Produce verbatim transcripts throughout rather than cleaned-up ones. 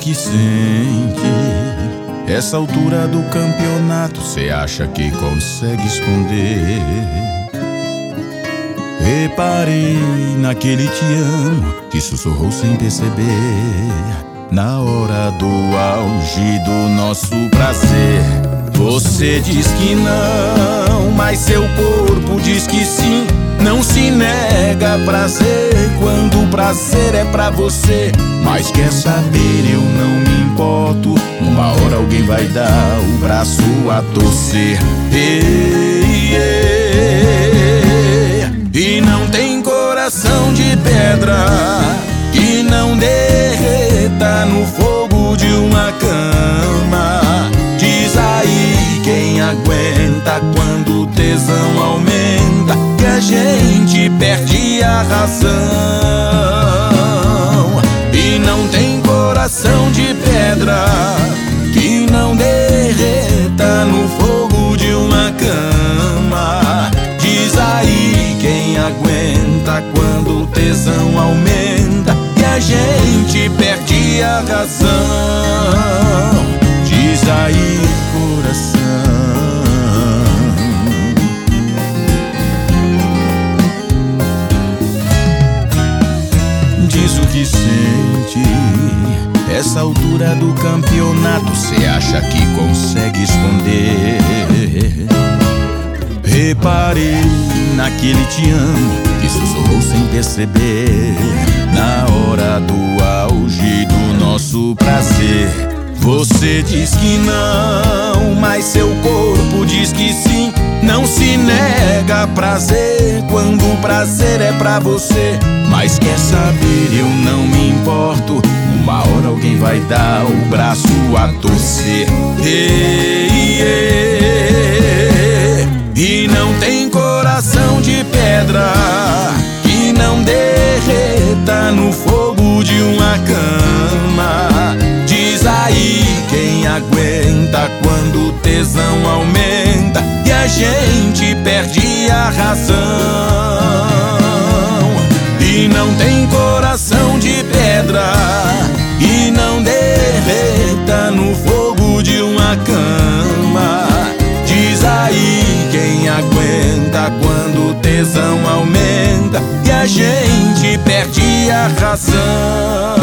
que sente. Essa altura do campeonato cê acha que consegue esconder. Reparei naquele te amo que sussurrou sem perceber. Na hora do auge do nosso prazer, você diz que não, mas seu corpo diz que sim. Não se nega prazer quando o prazer é pra você. Mas quer saber, eu não me importo. Uma hora alguém vai dar o braço a torcer. Ei, ei, e não tem coração de pedra que não derreta no fogo de uma cama. Diz aí quem aguenta quando o tesão aumenta e a gente perde a razão. E não tem coração de pedra que não derreta no fogo de uma cama. Diz aí quem aguenta quando o tesão aumenta e a gente perde a razão. Diz aí, coração. Diz o que sente. Essa altura do campeonato cê acha que consegue esconder. Reparei naquele te amo que sussurrou sem perceber. Na hora do auge do nosso prazer, você diz que não, mas seu corpo diz que sim. Não se nega prazer quando o prazer é pra você. Mas quer saber, eu não me importo. Uma hora alguém vai dar o braço a torcer. Ei, ei, e não tem coração de pedra que não derreta no fogo de uma cama. Diz aí quem aguenta quando o tesão aumenta e a gente perde a razão. E não tem coração de pedra e não derreta no fogo de uma cama. Diz aí quem aguenta quando o tesão aumenta e a gente perde a razão.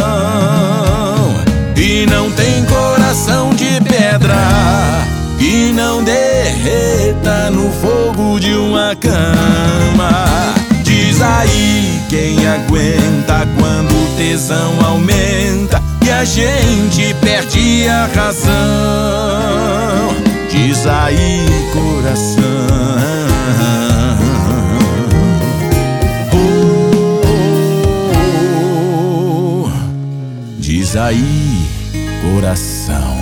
E não tem coração de pedra que não derreta no fogo de uma cama. Diz aí quem aguenta quando o tesão aumenta e a gente perde a razão. Diz aí, coração. Oh, diz aí, coração.